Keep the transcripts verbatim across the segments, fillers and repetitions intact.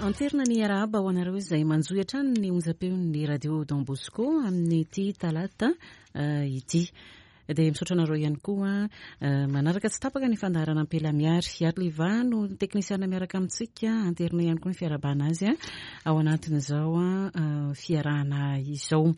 Anterina ny arahaba ho anareo izay manjoy hatrany ny onjam-peon'ny radio Don Bosco amin'ny ity talata uh, ity. Dia misaotra anareo ihany koa uh, manaraka tsy tapaka ny fandaharana ampela miary ary liva no teknisiana miaraka amintsika anterina ihany koa ny fiarabana azy ao anatin'izao uh, fiarahana izao.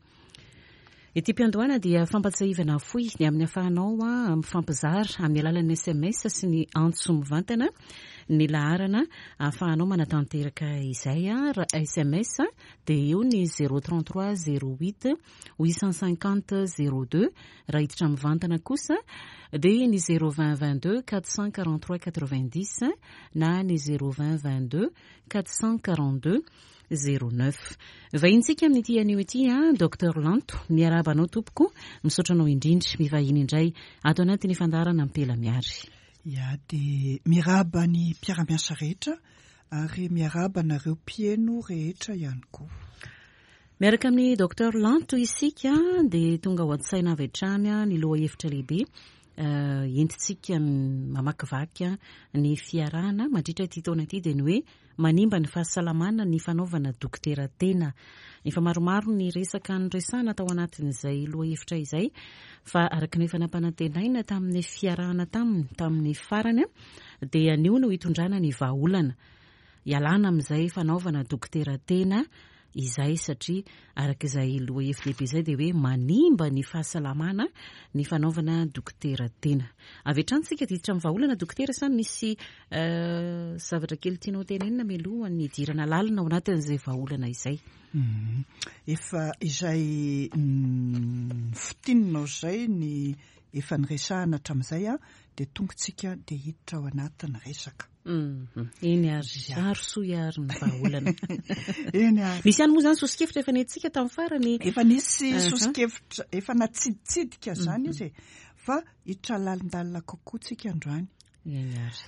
Ity mpiandohana dia fampatsahivana fohy ny amin'ny afahanao mifampizara amin'ny alalan'ny S M S sy ny antso mivantana ny laharana ahafahanao manatanteraka izay S M S dia io ny zéro trente-trois zéro huit huit cent cinquante zéro deux raha hiditra mivantana kosa dia ny zéro vingt vingt-deux quatre cent quarante-trois quatre-vingt-dix na ny zéro vingt vingt-deux quatre cent quarante-deux zéro neuf. Vahintsika amin'ity anio ity a Docteur Lanto miarabanao tompoko misaotra anao indrindra mivahiny indray ato anatin'ny fandaharana ampela miary. Ya dia miaraba ny mpiara-miasa rehetra ary miaraba nareo mpieno rehetra ihany koa. Miaraka amin'ny Docteur Lanto isika dia tonga ho an-tsaina avy hatrany ny loha hevitra lehibe uh, entitsika mamakivaky ny fiarahana mandritra ity taona ity dia ny hoe manimba ny fahasalamana ny fanaovana dokotera tena. Efa maromaro ny resaka nyresana tao anatin'izay loha hevitra izay fa araka ny fanampanantenaina tamin'ny fiarahana taminy tamin'ny farany dia anio no hitondrana ny vahaolana ialana amin'izay fanaovana dokotera tena izay satria araka izay loha hevitra lehibe izay dia hoe manimba ny fahasalamana ny fanaovana dokotera tena. Avy hatrany tsika diditra amin'ny vahaolana dokotera sa misy uh, zavatra kely tianao tenenina mialoha ny idirana lalina ao anatin'izay vahaolana izay. Mm-hmm. Efa izay mm, fitinanao izay ny efa niresahana hatramin'izay a dia tongotsika dia hiditra ao anatin'ny resaka. Mhm. Eny ary ary soa ary ny vahaolana. Eny ary. Nisy ihany moa izany sosikevitra efa nentsika tamin'ny farany. Efa nisy sosikevitra efa natsiditsidika izany izy fa hiditra lalindalina kokoa tsika androany. Eny ary.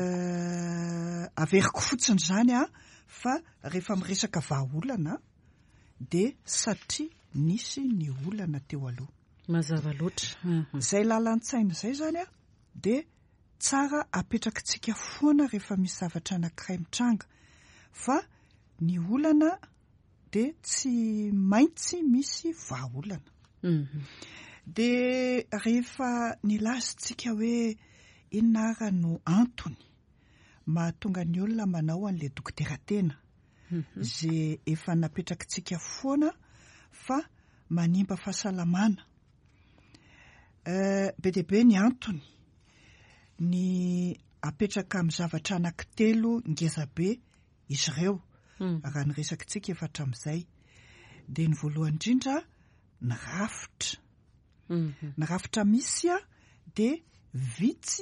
Uh, averiko fotsiny izany a fa rehefa miresaka vahaolana dia satria nisy ny olana teo aloha. Mazava loatra. Izay lalan-tsaina izay izany a dia tsara apetrakatsika foana rehefa misy zavatra anankiray mitranga fa ny olana dia tsy maintsy misy vahaolana. Mhm. Dia rehefa nilazitsika hoe inona ary no antony mahatonga ny olona manao an'ilay dokotera tena izay efa napetrakatsika foana fa manimba fahasalamana. Uh, be dia be ny antony ny apetraka amin'ny zavatra anankitelo ngezabe izy ireo mm. raha ny resakitsika efa hatramin'izay dia ny voalohany indrindra ny rafitra mm-hmm. ny rafitra misy a dia vitsy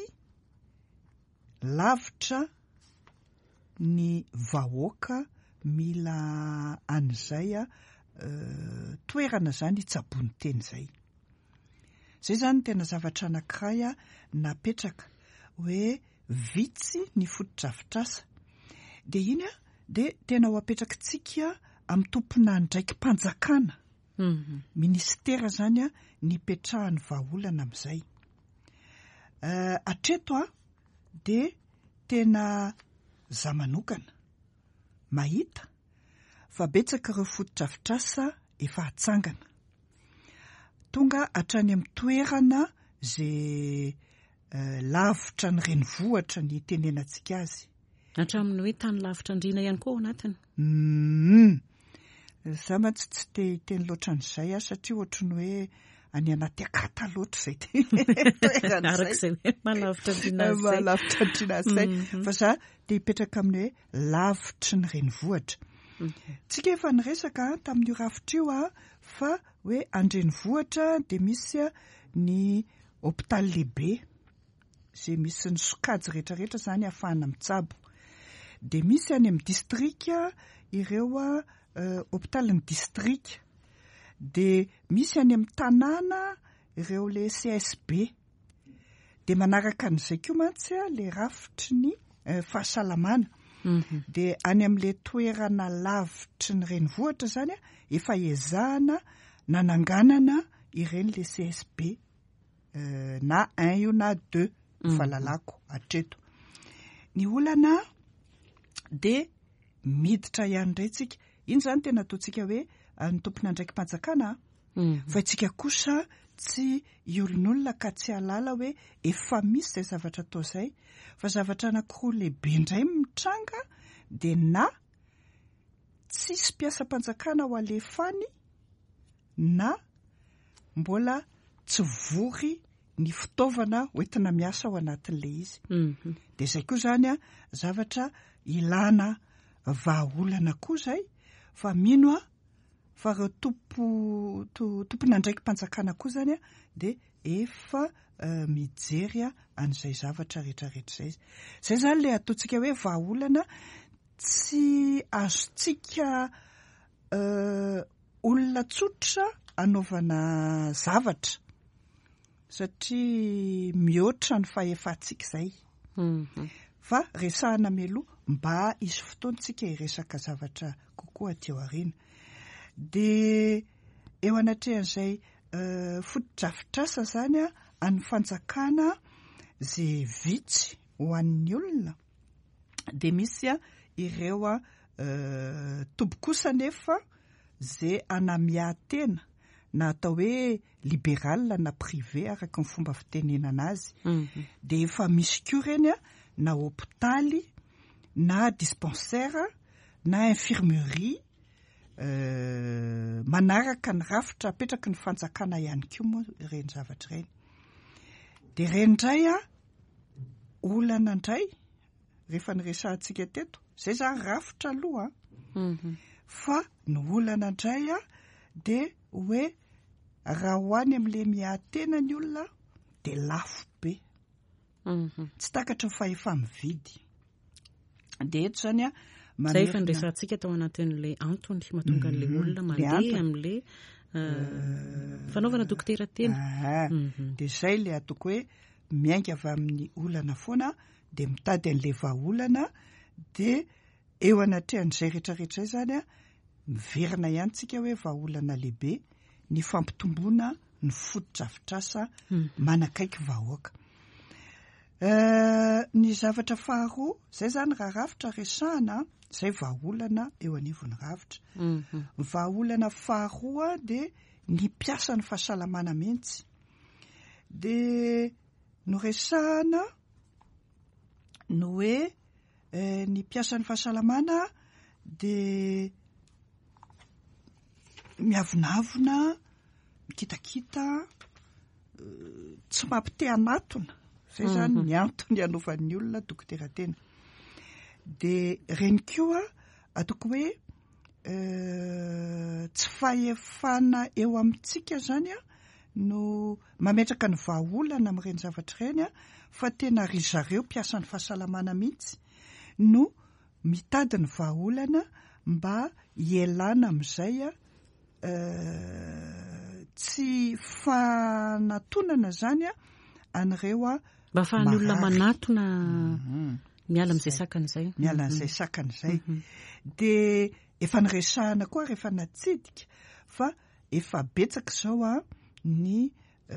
lavitra ny vahoaka mila an'izay a uh, toerana izany hitsabony teny izay. Zay zany tena zavatra anankiray a napetraka hoe vitsy ny fotodrafitrasa dia iny a dia tena ho apetrakatsika amin'ny tompona ndraiky mpanjakana mm-hmm. ministera zany a nipetrahany vahaolana amin'izay. Uh, atreto a dia tena zamanokana mahita fa betsaka ireo fotodrafitrasa efa hatsangana tonga hatrany amin'ny toerana izay uh, lavitra ny renivohitra ny tenenantsika azy. Hatramin'ny hoe tany lavitra andriana ihany koa ao anatiny. Mm. Za mantsy tsy te hiteny loatra an'izay a satria ohatry ny hoe any anaty akata loatra izay toerana araka izay hoe malavitra andriana azy zay. Malavitra andriana azy zay. Fa za dia hipetraka amin'ny hoe lavitry ny renivohitra. Tsika efa niresaka tamin'io rafitra io a fa hoe andrenivohitra dia misy ny hôpitaly lehibe izay misy ny sokajy rehetra rehetra izany ahafahana mitsabo. Dia misy any amin'ny distrika ireo a hôpitalin'ny distrika. Dia misy any amin'ny tanàna ireo le C S B. Dia manaraka an'izay koa mantsy le rafitry ny fahasalamana. Mm-hmm. Dia any amin'ilay toerana lavitry ny renivohitra zany a efa ezahana nananganana ireny le C S B uh, na un io na deux mm-hmm. fahalalako hatreto. Ny olana dia miditra ihany indray tsika. Iny zany tena ataontsika hoe ny tompona ndraiky mpanjakana fa itsika kosa tsy iolon'olona ka tsy halala hoe efa misy zay zavatra atao izay fa zavatra anankiroa lehibe indray mitranga dia na tsisy mpiasa-mpanjakana ho alefany na mbola tsy vory ny fitaovana hoentina miasa ao anatin'ilay izy. Dia izay koa zany a zavatra ilana vahaolana koa izay fa mino a fa reo tompo tompona ndraiky mpanjakana koa zany a dia efa mijery a an'izay zavatra rehetrarehetra izay. Izay zany ilay ataontsika hoe vahaolana tsy azontsika olona tsotra anaovana zavatra satria mihoatra ny fahefantsika izay. Fa resahana meloha mba isy fotoantsika hiresaka zavatra kokoa aty aoriana. Dia eo anatrehan'izay fotodrafitrasa zany a any fanjakana zay vitsy ho an'ny olona dia misy a ireo a tobo kosa nefa zay anamiahan-tena na atao hoe libéral na privé araka ny fomba fitenenana azy. Dia efa misy koa ireny a na hôpitaly na dispensaire na infirmerie manaraka ny rafitra apetraky ny fanjakana ihany koa moa ireny zavatra ireny. Dia ireny indray a olana indray rehefa niresahantsika teto izay zany rafitra aloha fa ny olana indray a dia hoe raha hoany amin'ilay miahan-tena ny olona dia lafo be tsy takatra fa efa mividy. Dia eto zany a zay efa niresantsika tao anatin'ilay antony mahatonga an'ilay olona mandeha amin'ilay fanaovana dokotera tena. Dia izay ilay ataoko hoe miainga avy amin'ny olana foana dia mitady an'ilay vahaolana dia eo anatrehan'izay rehetrarehetra zany a miverina ihany tsika hoe vahaolana lehibe ny fampitomboana ny fotodrafitrasa manakaiky vahoaka. Ny zavatra faharoa izay zany raha rafitra resahana izay vahaolana eo anivon'ny rafitra. Vahaolana faharoa dia ny mpiasa ny fahasalamana mihitsy. Dia no resahana no hoe ny mpiasa ny fahasalamana dia miavonavona mikitakita tsy mampite anatona izay zany ny antony anaovan'ny olona dokotera tena. Dia reny koa ataoko hoe tsy fahefana eo amintsika zany a no mametraka ny vahaolana amin'ireny zavatra ireny a fa tena ry zareo mpiasa ny fahasalamana mihitsy no mitady ny vahaolana mba hialana amin'izay a tsy fanatonana zany a an'ireo a mba ahafahan'ny olona manatona miala amin'izay sakana izay. Miala amin'izay sakana izay. Dia efa niresahana koa rehefa natsidika fa efa betsaka izao a ny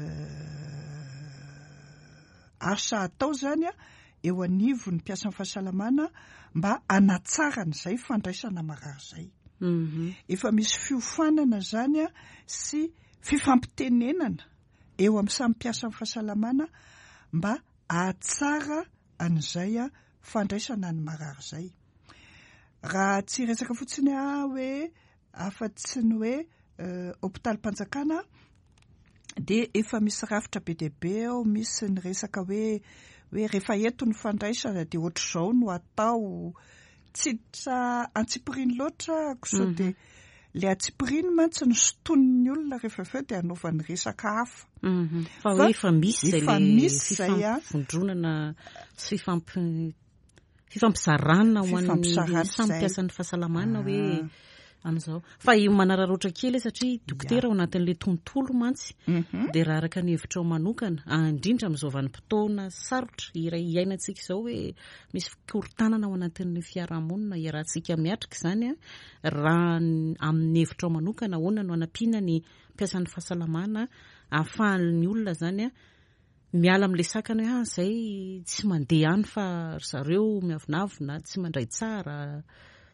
asa atao zany a eo anivon'ny mpiasa ny fahasalamana mba hanatsara an'izay fandraisana marary izay. Efa misy fiofanana zany a sy fifampitenenana eo amin'ny samy mpiasa ny fahasalamana mba hahatsara an'izay a fandraisana ny marary izay. Raha tsy resaka fotsiny a hoe afa-tsy ny hoe hôpitalim-panjakana dia efa misy rafitra be dia be ao, misy ny resaka hoe hoe rehefa eto ny fandraisana dia ohatr'izao no atao, tsy antsipiriny loatra kosa dia ilay antsipiriny mantsy ny soton'ny olona rehefa avy eo dia anaovan'ny resaka hafa. Fa hoe efa misy izay fifampivondronana sy fifampizarana ho an'ny samy mpiasan'ny fahasalamana hoe amin'izao. Fa manararaotra kely satria dokotera ao anatin'ilay tontolo mantsy dia raha araka ny hevitra ao manokana indrindra amin'izao vanim-potoana sarotra iray iainantsika izao hoe misy fikorontanana ao anatin'ny fiarahamonina iarahantsika miatrika izany a raha amin'ny hevitra ao manokana ahoana no hanampiana ny mpiasan'ny fahasalamana ahafahan'ny olona zany a miala amin'ilay sakana hoe izay tsy mandeha any fa zareo miavonavona tsy mandray tsara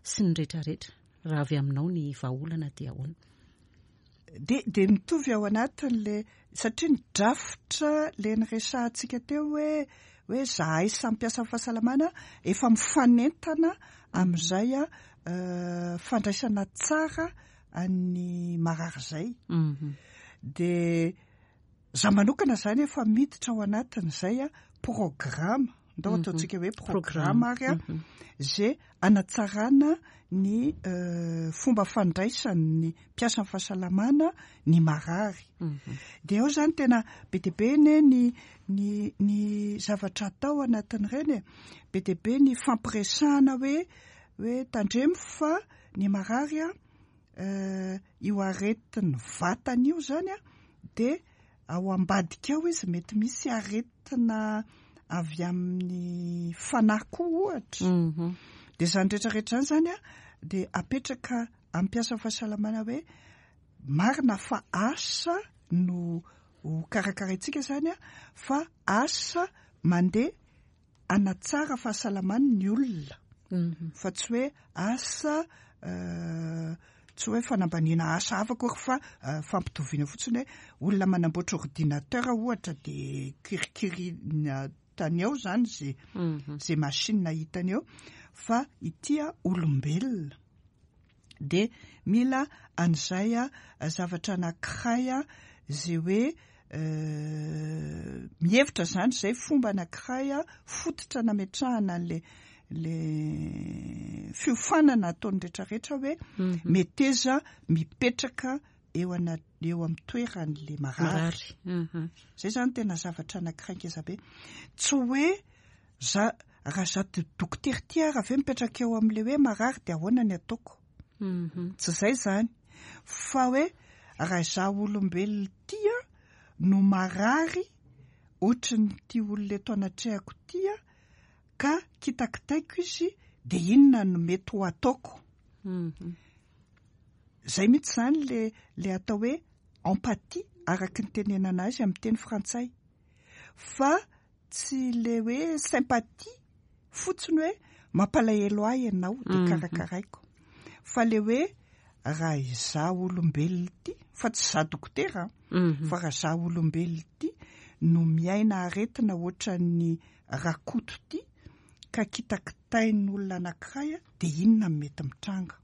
sy ny rehetrarehetra raha avy aminao ny vahaolana dia ahoana. de de mitovy ao anatin'le satria ny drafitra le nyresahantsika teo hoe hoe zahay sampiasa fahasalamana efa mifanentana amin'izay a uh, fandraisana tsara any marary zay. mm-hmm. de za manokana zany efa miditra ao anatin'izay a programa ndao ataontsika hoe programa ary a zay anatsarana ny uh, fomba fandraisan'ny mpiasan'ny fahasalamana ny marary. mm-hmm. de ao zany tena be de be ne ny ny ny zavatra atao anatin'ireny be de be ny fampiresahana hoe hoe tandremo fa ny marary a uh, io aretin'ny vatany io zany a de ao ambadika ao izy mety misy aretina avy amin'ny fanahy koa ohatra. mm-hmm. de zany rehetrarehetra zany zany a de apetraka amin'ny mpiasa fahasalamana hoe marina fa asa no karakaraintsika zany a fa asa mandeha anatsara fahasalamana ny olona. mm-hmm. fa tsy hoe asa uh, tsy hoe fanambaniana asa afaka fa uh, fampitoviana fotsiny hoe olona manamboatra ordinateur ohatra de kirikirina tany ao zany zay mm-hmm. zay machine hitany eo fa itia olombelona de mila an'izay a zavatra anankiray a zay hoe uh, mihevitra zany zay fomba anankiray a fototra nametrahana le le fiofanana ataony rehetrarehetra hoe mm-hmm. meteza mipetraka eo ana eo amin'ny toeran'le marary. mm-hmm. zay zany tena zavatra anankiray ngeza be tsy hoe za raha za dokotera ty raha ve mipetraka eo amin'le hoe marary de ahoana ny ataoko. mm-hmm. tsy zay zany fa hoe raha za olombelona tia no marary ohatra ny ty olona eto anatrehako tia ka kitakitaiko izy de inona no mety ho ataoko. mm-hmm. zay mihitsy zany le le atao hoe empathie araky ny tenenana azy amin'ny teny frantsay fa tsy le hoe sympathie fotsiny hoe mampalahelo ahy ianao de mm-hmm. karakaraiko fa le hoe raha iza olombelona ty fa tsy za dokotera mm-hmm. fa raha za olombelona ty no miaina aretina ohatra ny rakoto ty ka kitakitain'olona anankiray de inona mety mitranga.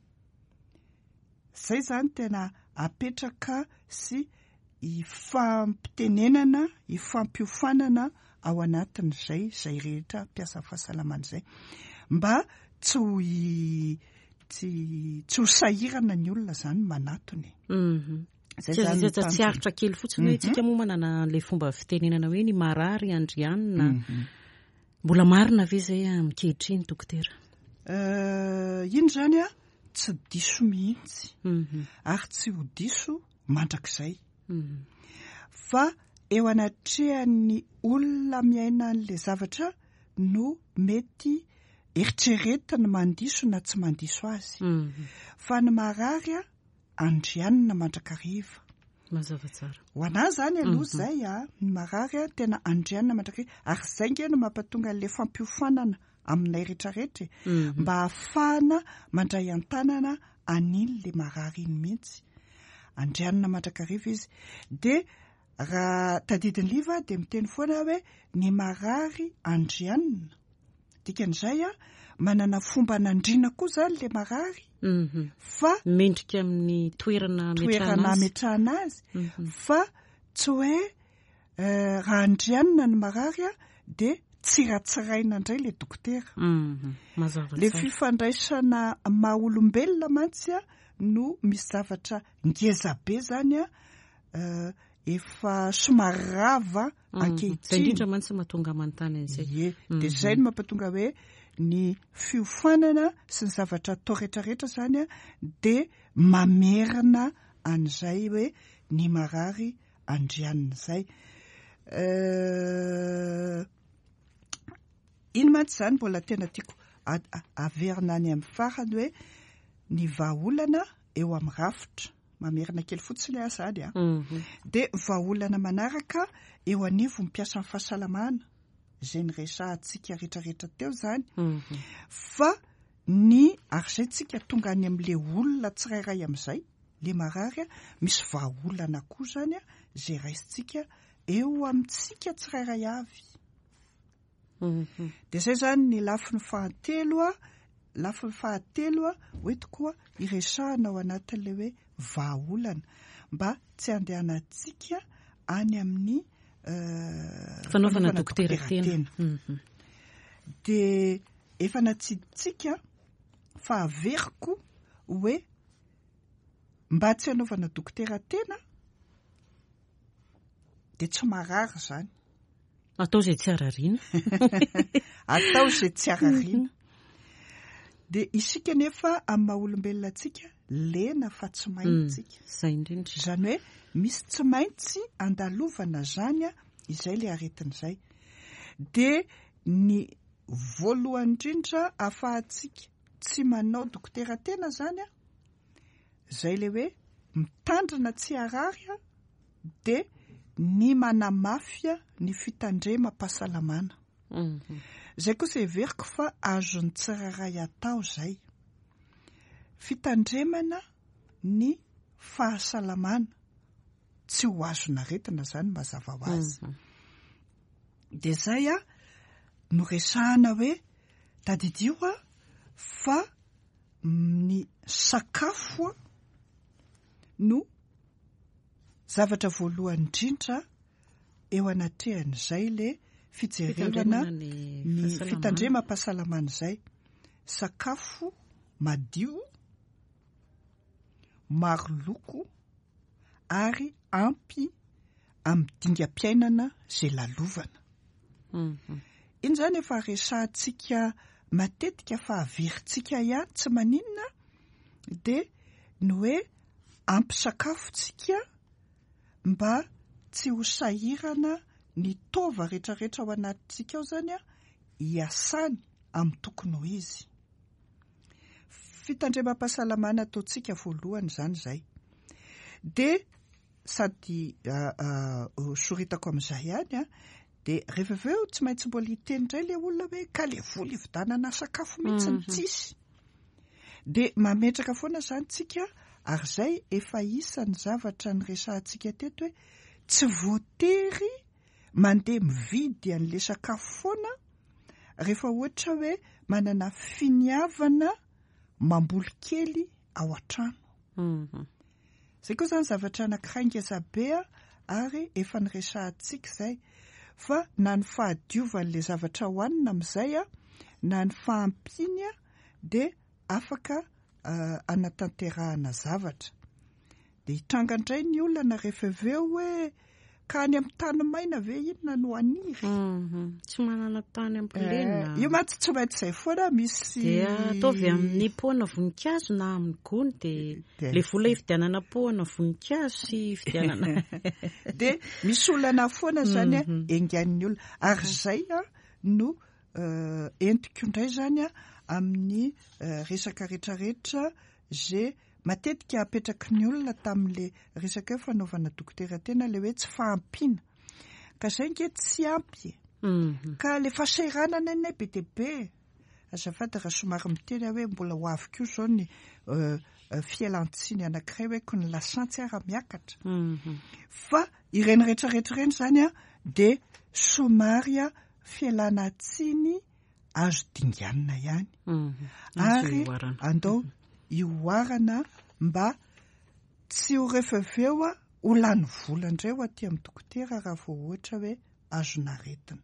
Zay zany tena apetraka sy ifampitenenana ifampiofanana ao anatin'izay zay rehetra mpiasa fahasalamana zay mba tsy ho tsy tsy ho sahirana ny olona zany manatony. mm-hmm. zay tsy aritra kely fotsiny hoe tsika moa manana le fomba fitenenana hoe ny marary andrianina. mm-hmm. mbola marina ve zay mikehitriny dokotera? uh, iny zany a tsy diso mihitsy. mm-hmm. ary tsy ho diso mandrakizay. mm-hmm. fa eo anatrehan'ny olona miaina an'le zavatra no mety eritreretina mandiso na tsy mandiso azy. mm-hmm. fa ny marary a andrianina mandrakariva. mazava tsara ho ana zany aloha. mm-hmm. zay a ny marary a tena andrianina mandrakariva ary zay nge no mampatonga an'le fampiofanana aminay rehetrarehetra mm-hmm. mba ahafahana mandray an-tanana an'iny le marary iny mihitsy. andrianina mandrakariva izy de raha tadidiny liva de miteny foana hoe ny marary andrianina dikan'izay a manana fomba nandrina koa zany le marary. mm-hmm. fa mendrika amin'ny toerana toerana ametrahana azy. mm-hmm. fa tsy hoe uh, raha andrianina ny marary a de tsy ratsiraina indray le dokotera. mm-hmm. mazava le fifandraisana maha olombelona mantsy a no misy zavatra ngeza be zany a uh, efa somary rava ankehitriny. indrindra mantsy mahatonga manontany an'izay. Ie, de zay no mampatonga hoe ny fiofanana sy ny zavatra atao rehetrarehetra zany a de mamerina an'izay hoe ny marary andrianina zay. uh, iny mantsy zany mbola tena tiako averina any amin'ny farany hoe ny vahaolana eo amin'ny rafitra mamerina kely fotsiny a zany a. mm-hmm. de vahaolana manaraka eo anivo mpiasa amin'ny fahasalamana zay ny resahantsika rehetrarehetra teo zany. mm-hmm. fa ny ary zay tsika tonga any amin'le olona tsirairay amin'izay le marary a misy vahaolana koa zany a zay raisitsika eo amintsika tsirairay avy. Mhm. De zay zany ny lafi ny fahatelo a lafi ny fahatelo a hoe tokoa iresahana ao anatin'le hoe vahaolana mba tsy andehanantsika any amin'ny uh, fanaovana dokotera tena. Mhm. De efa natsiditsika fa averiko hoe mba tsy hanaovana dokotera tena de tsy marary zany. Atao zay tsy arariana. Atao zay tsy arariana. De isika nefa amin'ny maha-olombelona tsika lena fa tsy maintsika. Zay indrindra. Zany hoe misy tsy maintsy andalovana zany a izay le aretin'izay. De ny voalohany indrindra ahafahantsika tsy manao dokotera tena zany a zay le hoe mitandrina tsy arary a de ny manamafia ny fitandrema-pahasalamana. Mhm. Zay koa izay veriko fa azon'ny tsirairay atao zay. Fitandremana ny fahasalamana tsy ho azona aretina zany mazava ho azy. Mhm. De zay a no resahana hoe tadidio a fa ny sakafo a no zavatra voalohany indrindra eo anatrehan'izay le fijerevana ny fitandrema-pahasalamana zay. Sakafo madio, maro loko ary ampy amin'ny dingam-piainana zay lalovana. Mhm. Iny zany efa resahantsika matetika fa averintsika ihany tsy maninona de ny hoe ampy sakafontsika mba tsy ho sahirana ny tova rehetrarehetra ao anatintsika ao zany a hiasany amin'ny tokony ho izy. Fitandrema-pahasalamana ataontsika voalohany zany zay. De sady uh, uh, soritako amin'izay ihany a de rehefa avy eo tsy maintsy mbola hiteny indray le olona hoe ka le vola ividanana sakafo mihitsy ny tsisy. De mametraka foana zany tsika ary zay efa isan'ny zavatra ny resahantsika teto hoe tsy voatery mandeha mividy an'le sakafo foana rehefa ohatra hoe manana finiavana mamboly kely ao an-trano. Mhm. Zay koa zany zavatra anankiray ngezabe a ary efa ny resahantsika zay fa na ny fahadiovan'le zavatra hohanina amin'izay a na ny fahampiany a de afaka uh, anatanterahana zavatra. De hitranga indray ny olona rehefa avy eo hoe ka any amin'ny tany maina ve inona no haniry. Mhm. Tsy manana tany ampilena. Io matsy tsy maintsy zay foana misy de ataovy amin'ny pohana voninkazo na amin'ny gony de le vola hividianana pohana voninkazo sy fividianana. De misy olana foana zany a engan'ny olona ary zay a no uh, entiko indray zany a amin'ny uh, resaka rehetrarehetra zay matetika apetraky ny olona tamin'le resaka hoe fanaovana dokotera tena le hoe tsy fahampiana ka zay nge tsy ampy. Mhm. Ka le fahasahiranana any be de be azafady raha somary miteny hoe mbola ho avy koa zao ny uh, uh, fialan-tsiny anankiray hoe ko ny lasantsy ara miakatra. Mhm. Fa ireny rehetrarehetra ireny zany a de somary a fialan-tsiny azo dinganina ihany. Mhm. Ary Azo andao ioarana mba tsy ho rehefa avy eo a ho lany vola indray ho aty amin'ny dokotera raha vao ohatra hoe azonaretina.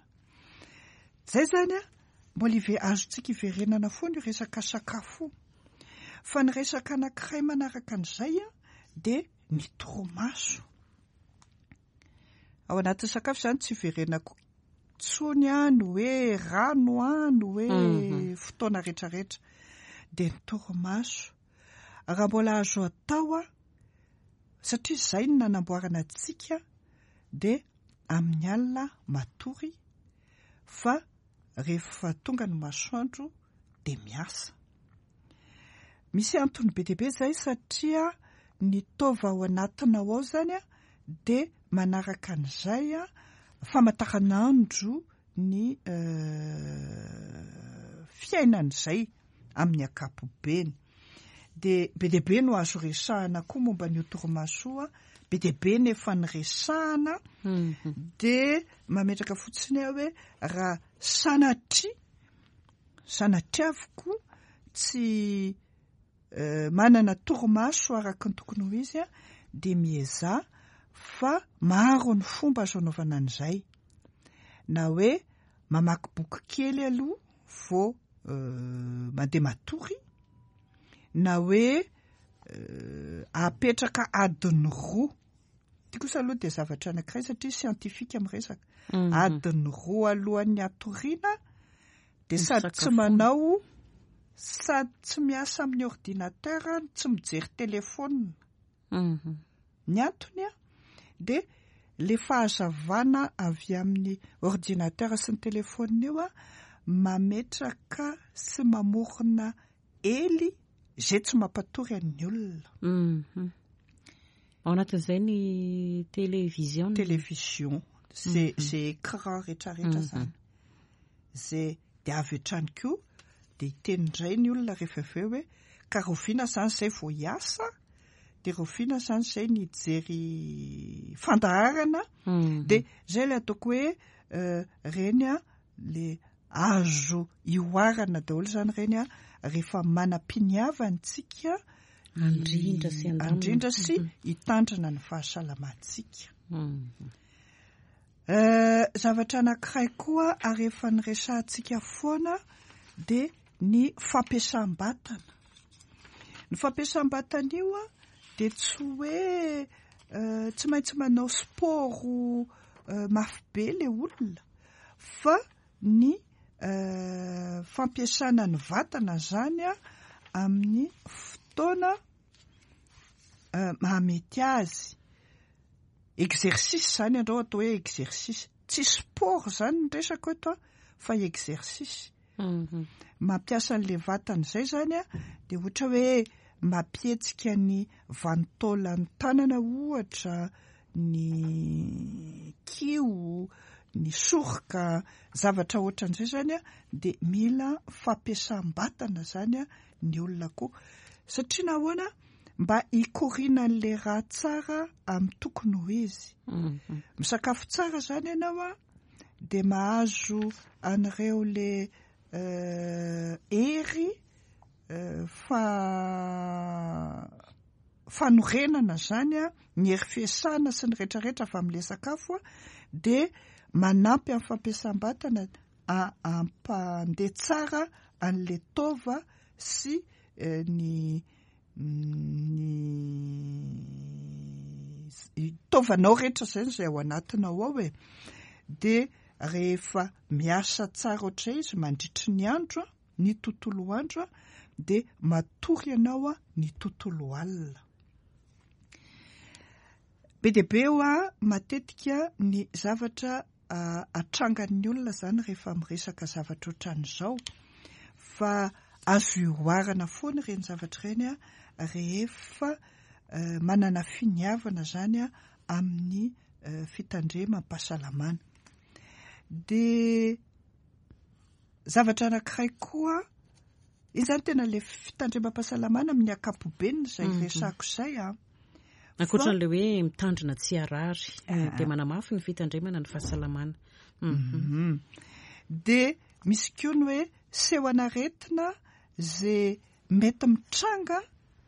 Zay zany a mbola ive azontsika iverenana foana io resaka sakafo. Fa ny resaka anankiray manaraka an'izay a de ny torimaso. Ao anatin'ny sakafo zany tsy iverenako tsony a no hoe rano a no hoe Mhm. fotoana rehetrarehetra de ny torimaso. Raha mbola azo atao a satria zay no nanamboarana antsika de amin'ny alina matory fa rehefa tonga ny masoandro de miasa. Misy antony be deabe zay satria ny tova ao anatinao ao zany a de manaraka an'izay a famataranandro ny uh, fiainan'izay amin'ny akapobeny. De be deabe no azo resahana koa momba ny torimaso a, be deabe nefa ny resahana Mhm. de mametraka fotsiny aho hoe raha sanatria sanatria avokoa tsy uh, manana torimaso araka ny tokony ho izy a, de mieza fa maro ny fomba azo anaovana an'izay, na hoe mamaky boky kely aloha vao uh, mandeha matory, na hoe uh, apetraka adiny roa. Ty kosa aloha de zavatra anankiray satria scientifique miresaka. Mhm. Adiny roa alohan'ny atoriana de Ny sady tsy sakafony. manao sady tsy miasa amin'ny ordinateur, tsy mijery telefona. Mhm. Ny antony a de le fahazavana avy amin'ny ordinateur sy ny telefona io a mametraka sy mamorona ely zay tsy mampatory an'ny olona. Mhm. Ao anatin'izay ny télévision. Télévision, c'est c'est écran rehetrarehetra zany. Zay de avy hatrany koa de itendray ny olona rehefa avy eo hoe ka roviana zany zay vao hiasa, de roviana zany zay nijery fandaharana. Mhm. De zay le ataoko hoe uh, reny a le azo ioarana daholo zany reny a rehefa manam-piniavantsika Andrindra sy andamina. andrindra sy hitandrina ny fahasalamantsika. Mhm. Uh, zavatra anankiray koa ary efa ny resahantsika foana de ny fampiasam-batana. Ny fampiasam-batana io a de tsy hoe uh, tsy maintsy manao sport uh, mafy be le olona, fa ny uh, fampiasana ny vatana zany a amin'ny fotoana uh, mahamety azy. Exercice zany andreo atao hoe exercice, tsy sport zany ny resako eto fa exercice. Mhm. Mampiasa an'le vatana zay zany a de ohatra hoe mampietsika ny vanitaolan'ny tanana ohatra, ny kio, ny soroka, zavatra ohatran'izay zany a de mila fampiasam-batana zany a ny olona koa, satria nahoana mba hikorina an'le raha tsara amin'ny tokony ho izy. Mhm. Misakafo tsara zany ianao a de mahazo an'ireo le uh, hery uh, fa fanorenana zany a, ny hery fiasana sy ny rehetrarehetra avy amin'le sakafo a, de manampy amin'ny fampiasam-batana ampandeha tsara an'le tova sy uh, ny ny tovanao rehetra zay zay ao anatinao ao e. De rehefa miasa tsara ohatray izy mandritry ny andro, ny tontolo andro, de matory ianao a ny tontolo alina. Be deabe eo a matetika ny zavatra uh, atrangan'ny olona zany rehefa miresaka zavatra ohatran'izao, fa azo ioarana foana ireny zavatra ireny a rehefa uh, manana finiavana zany a amin'ny uh, fitandremam-pahasalamana. De zavatra anankiray koa, izany tena le fitandremam-pahasalamana amin'ny akapobeny zay Mhm. resako zay a. Ankoatran'le hoe mitandrina tsy arary, de manamafy ny fitandremana ny fahasalamana. Mhm. Mhm. De misy koa ny hoe seho anaretina zay mety mitranga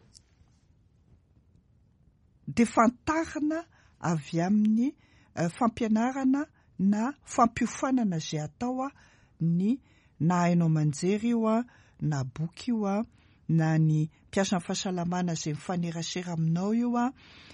de fantarina avy amin'ny uh, fampianarana na fampiofanana zay atao a, ny na hainao manjery io a, na boky io a, na ny mpiasa ny fahasalamana zay mifanerasera aminao io a,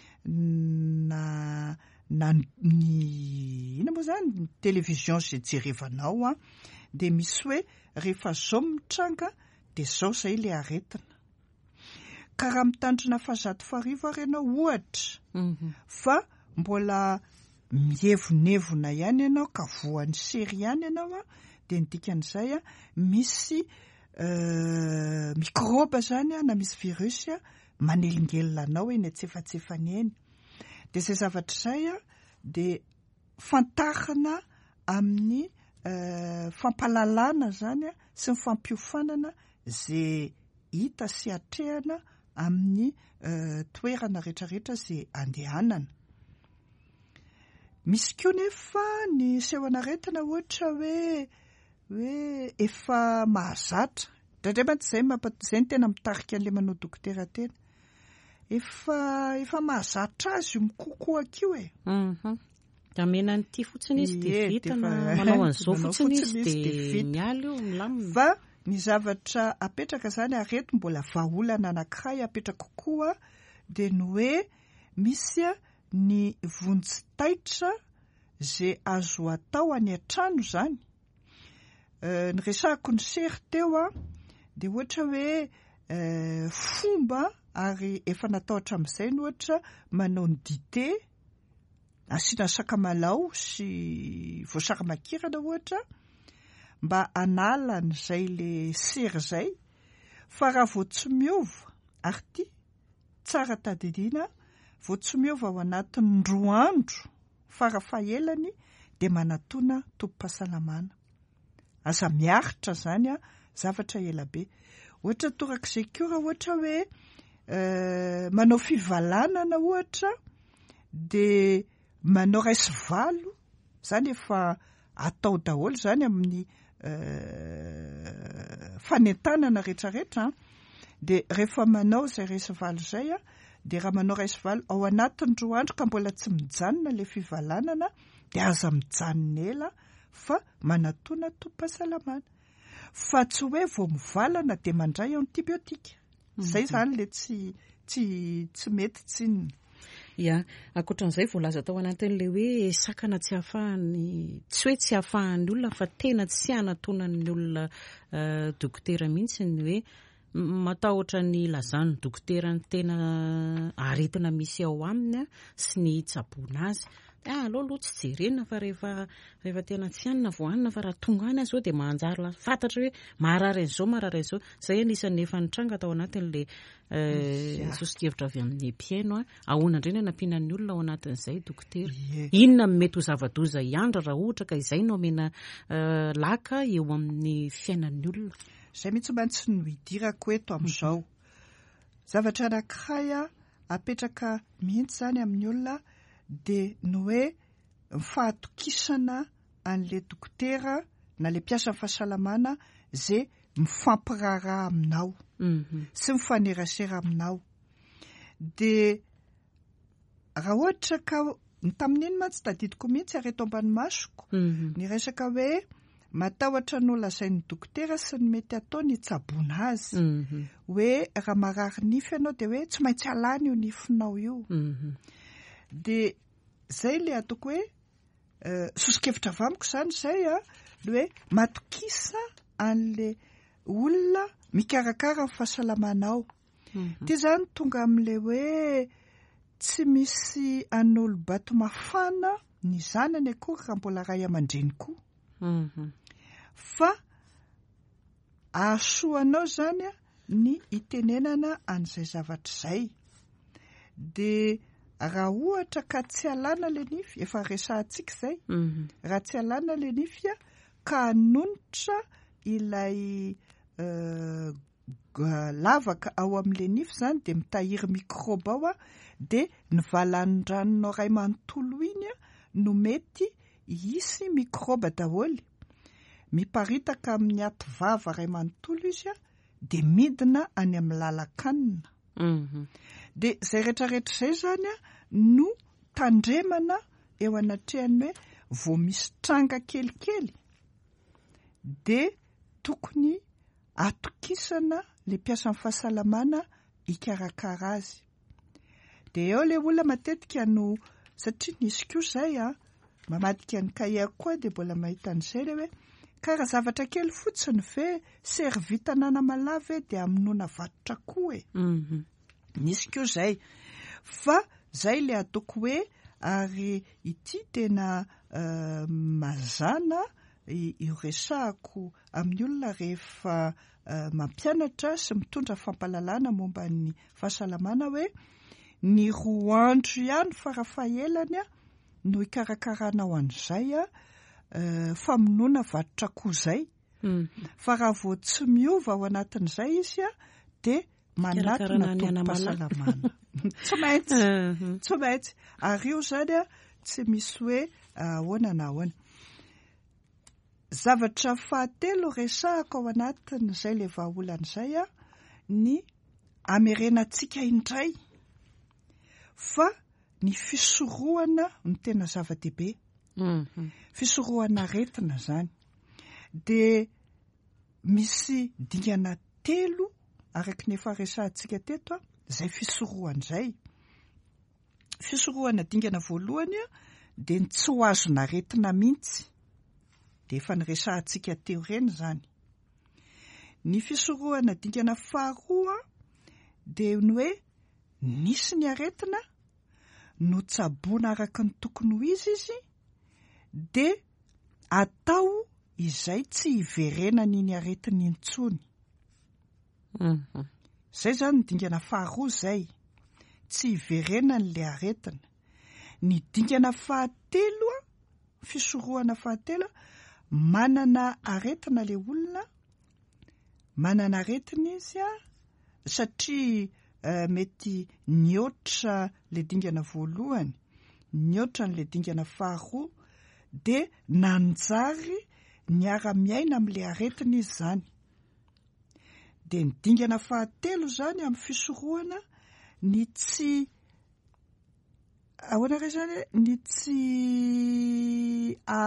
na na ny ina moa zany ny télévision zay jerevanao a, de misy hoe rehefa zao mitranga de zao zay le aretina. Ka raha mitandrina fahazato farivo ary ianao ohatra, Mhm. fa mbola mievonevona ihany ianao ka voan'ny sery ihany ianao a, de ny dikan'izay a misy uh, microbe zany a, na misy virus a manelingelina anao eny antsefatsefany eny. De zay zavatra zay a de fantarina amin'ny uh, fampalalana zany a sy ny fampiofanana zay hita sy atrehana amin'ny uh, toerana rehetrarehetra zay andehanana. Misy koa nefa ny seho anaretina ohatra hoe hoe efa mahazatra. Ndraindray zay zay ny tena mitarika an'ilay manao dokotera tena. Efa efa mahazatra azy io mikokoa kio e. Mhm. Da mena n'ity fotsiny izy dia vita na manao an'izao fotsiny izy dia miala io milamina. Fa ny zavatra apetraka zany areto mbola vahaolana anankiray apetraka kokoa dia ny hoe misy ny vonjy-taitra zay azo atao any an-trano zany. Uh, ny resahako ny sery teo a dia ohatra hoe uh, fomba ary efa natao hatramin'izay ny ohatra manao ny dité, asiana sakamalaho sy voasary makirana ohatra mba analana izay le sery zay, fa raha vao tsy miova ary ty tsara tadidina vao tsy miova ao anatin'ny roa andro farafahaelany dia manatona tombom-pahasalamana. Aza miaritra zany a zavatra ela be. Ohatra torak'izay koa raha ohatra hoe uh, manao fivalanana ohatra dia manao raisy valo zany efa atao daholo zany amin'ny uh, fanentanana rehetrarehetra dia rehefa manao zay raisy valo zay a dia raha manao raisy valo ao anatin'ny roa andro ka mbola tsy mijanona le fivalanana dia aza mijanona ela fa manatona tombom-pahasalamana. Fa tsy hoe vao mivalana dia mandray antibiotika. Zay zany le tsy tsy tsy mety tsinona. Ya, ankoatran'izay voalaza tao anatin'ilay hoe sakana tsy ahafahany, tsy hoe tsy ahafahan'ny olona fa tena tsy anatonan'ny olona uh, dokotera mihitsy ny hoe matahotra ny lazan'ny dokotera ny tena aretina misy ao aminy sy ny tsaboana azy. Ah, aleo aloha tsy jerena fa rehefa rehefa tena tsy anina voanina fa raha tonga any azy dia manjary la fantatra hoe marary an'izao marary an'izao. Zay anisan'ny efa nitranga tao anatin'ilay uh, sosikevitra avy amin'ny mpiaino a ahoana indray ny anampianan'ny olona ao anatin'izay dokotera. Yeah. Inona mety ho zava-doza ihany raha ohatra ka izay no omena uh, laka eo amin'ny fiainan'ny olona. Zay mihitsy mantsy no hidirako eto amin'izao. Zavatra anankiray apetraka mihitsy zany amin'ny olona dia ny hoe mifahatokisana an'ilay dokotera na le mpiasa fahasalamana zay mifampiraharaha aminao mm-hmm. sy mifanerasera aminao. Dia raha ohatra ka ny tamin'iny mantsy tadidiko mihitsy areto ambany masoko mm-hmm. ny resaka hoe matahotra ny lazain'ny dokotera sy ny mety atao ny tsaboana azy mm-hmm. hoe raha marary nify ianao dia hoe tsy maintsy alany io nifinao io mm-hmm. dia zay le ataoko hoe uh, sosikevitra avamiko zany zay a le hoe matokisa an'le olona mikarakara ny fahasalamanao mm-hmm. dia zany tonga amin'le hoe tsy misy an'olo-bato mafana ny zanany akory raha mbola ray aman-dreny koa mm-hmm. fa ahasoanao zany ny itenenana an'izay zavatra zay. Dia raha ohatra ka tsy alana le nify efa resahantsika zay mm-hmm. raha tsy alana le nify ka hanonitra ilay uh, lavaka ao amin'le nify zany dia mitahiry microbe ao dia ny valan'ny ranonao ray manontolo iny no mety hisy microbe daholo miparitaka amin'ny aty vava ray manontolo izy dia midina any amin'ny lalakanina mm-hmm. dia zay rehetrarehetra zay zany no tandremana eo anatrehany hoe vao misy tranga kelikely dia tokony atokisana le mpiasa amin'ny fahasalamana hikarakara azy. Dia eo le olona matetika no satria nisy koa zay a mamadika ny kahiako koa dia mbola mahita an'izay le hoe ka raha zavatra kely fotsiny ve servitanana malave dia aminona vatotra koa e mm-hmm. nisy koa zay fa zay le ataoko hoe ary ity tena uh, mazana iresahako amin'ny olona rehefa uh, mampianatra sy mitondra fampalalana momba ny fahasalamana hoe ny roa andro ihany farafahaelany no hikarakarahanao an'izay a uh, famonoana vatotra koa zay fa raha vo tsy miova ao anatin'izay izy a dia manatona tom-pahasalamana tsy maintsy tsy maintsy ary io zany a tsy misy hoe ahoana na ahoana. Zavatra fahatelo resahako ao anatin'izay le vahaolan'izay a ny amerenantsika indray fa ny fisorohana ny tena zava-dehibe. Fisorohana aretina zany dia misy dingana telo araky ny efa resahantsika teto a izay fisorohana izay. Fisorohana dingana voalohany a dia ny tsy ho azona aretina mihitsy, dia efa niresahantsika teo reny zany. Ny fisorohana dingana faharoa dia ny hoe nisy ny aretina no tsaboana araka ny tokony ho izy izy dia atao izay tsy hiverenana iny aretina intsony. Zay zany ny dingana faharoa zay, tsy hiverenana le aretina. Ny dingana fahatelo a, fisorohana fahatelo, manana aretina le olona, manana aretina izy a satria uh, mety niotra le dingana voalohany, niotra le dingana faharoa dia nanjary niara-miaina amin'le aretina izy zany. Dia ny dingana fahatelo zany amin'ny fisorohana ny tsy ahoana re zany ny tsy a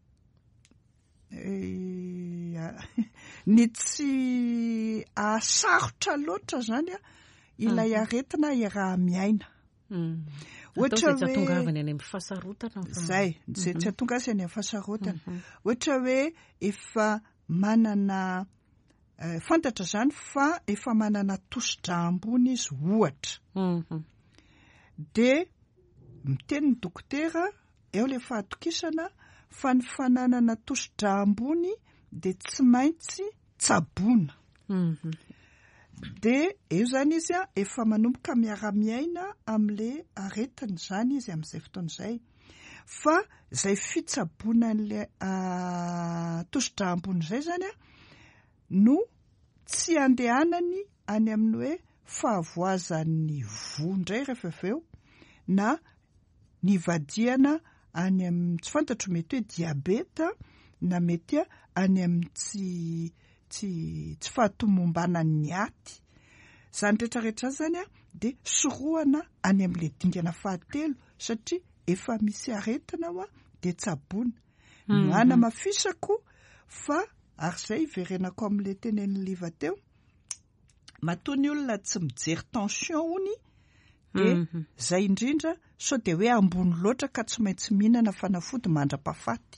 ny tsy asarotra loatra zany a ilay aretina iaraha-miaina. Ohatra hoe atongavany any amin'ny fahasarotana. Zay, zay tsy atonga azy any amin'ny fahasarotana. Ohatra hoe efa manana uh, fantatra zany fa efa manana tosi-dra ambony izy ohatra. Dia miteny ny dokotera eo le fahatokisana fa ny fananana tosi-dra ambony dia tsy maintsy tsaboana. Dia eo zany izy a efa manomboka miara-miaina amin'le aretina zany izy amin'izay fotoana izay. Fa izay fitsaboana an'le uh, tosi-dra ambony izay zany a no tsy andehanany any amin'ny hoe fahavoazan'ny vondray rehefa avy eo na ny vadiana any amin'ny tsy fantatro mety hoe diabeta na mety any amin'ny tsy tsy tsy fahatomombanan'ny aty. Zany rehetrarehetra zany a dia sorohana any amin'le dingana fahatelo satria efa misy aretina ao a dia tsaboana. No ana mafisako fa ary izay iverenako amin'le tenen'ny liva teo, matoa ny olona tsy mijery tension hony dia zay indrindra sao dia hoe ambony loatra ka tsy maintsy mihinana fanafody mandra-pahafaty.